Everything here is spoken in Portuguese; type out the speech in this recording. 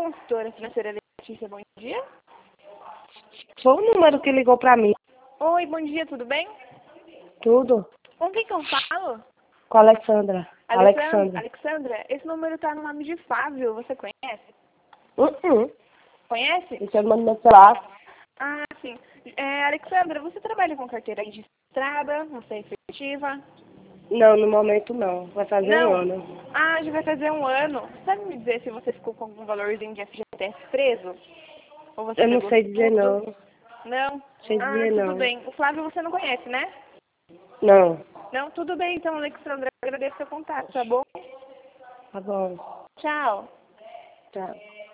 consultora financeira Letícia, bom dia. Foi o número que ligou pra mim. Oi, bom dia, tudo bem? Tudo. Com quem que eu falo? Com a Alexandra. Alexandra, esse número tá no nome de Fábio, você conhece? Conhece? Esse é o nome do meu celular. Ah, sim. Alexandra, você trabalha com carteira registrada, você é efetiva? Não, no momento não. Vai fazer um Não. ano. Ah, já vai fazer um ano. Você sabe me dizer se você ficou com algum valorzinho de FGTS preso? Ou você Eu não pegou sei dizer tudo? não. Não? Sei Ah, dizer tudo não. bem. O Flávio você não conhece, né? Não. Não? Tudo bem, então, Alexandra. Eu agradeço seu contato, tá bom? Tá bom. Tchau. Tá.